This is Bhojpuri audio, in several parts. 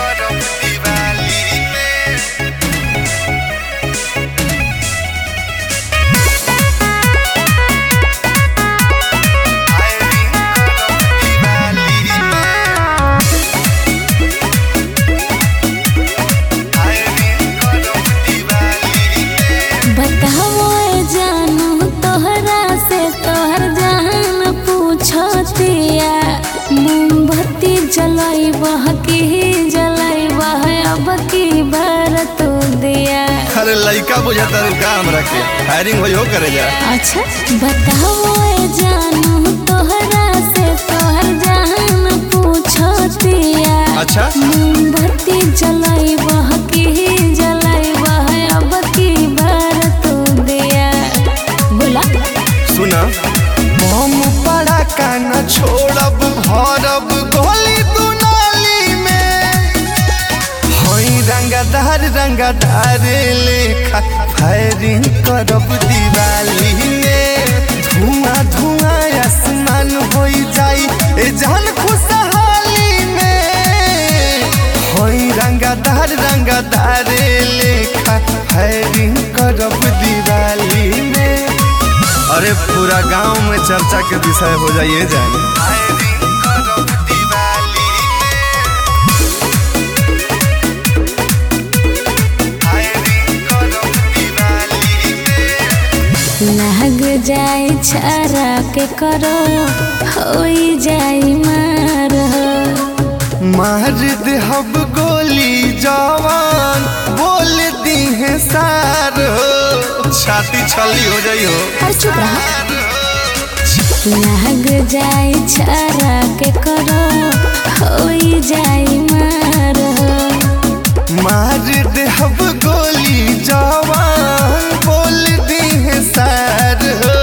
मोमबत्ती जलाई बह की जलाई बह अब की भारत दिया। अरे लइका बुझाता रुका हमरा के फायरिंग हो करे जा। अच्छा बताओ जानू तोहरा से तोहर जान पूछतिया। अच्छा मोमबत्ती जलाई बह की जलाई बह अब की भारत दिया। बोला सुना बम पड़ा काना छोड़ब भरब गोली दुनाली में हई रंगदार लेखा फायरिंग करब दिवाली में। धुआं आसमान हो जाई ए जान खुशहाली में हई रंगदार लेखा फायरिंग करब दिवाली में। अरे पूरा गांव में चर्चा के विषय हो जाइए जाने। लग जाए छारा के करो होई जाई मार देहब गोली जवान बोल दी है सार हो छाती छली हो जाई हो। चुप रहा। लग जाए छारा के करो होई जाई मार देहब गोली जवान बोल दी है सार हो।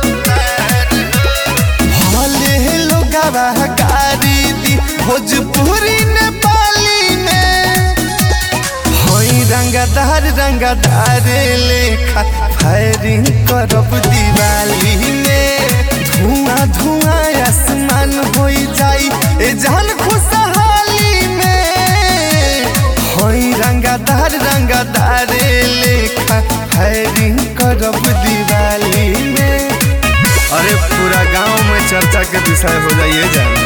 भले लोगवा गारी दी भोजपुरी नेपाली में हई रंगदार लेखा फायरिंग करब दिवाली में। धुआं आसमान हो जाई ए जान खुशहाली में हई रंगदार लेखा फायरिंग करब दिवाली में। अरे पूरा गांव में चर्चा के विषय हो जाइए जाने।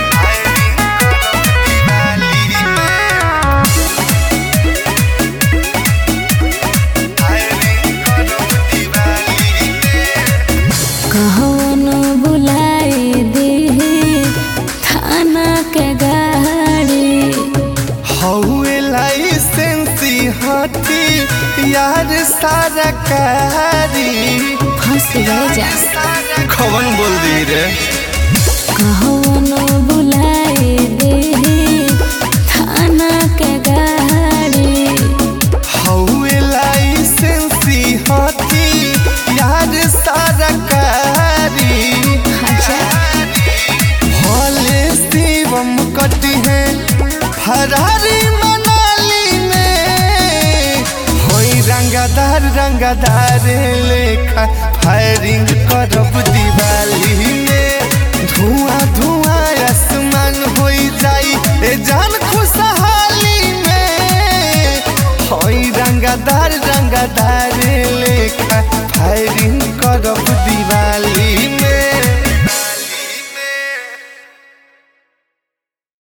कहनो बुलाई दे थाना के गाड़ी हौए लाइसेंसी हाथी यार सारा कारी फंस गए जा। कौन बोल दी रे कहनो बुलाई दे थाना के गाड़ी हौए लाइसेंसी हाथी यार सारा कारी। भले शिवम कटी है फरारी मनाली में हई रंगदार लेखा फायरिंग करब दिवाली में। धुआं आसमान हो जाई ए जान खुशहाली में हई रंगदार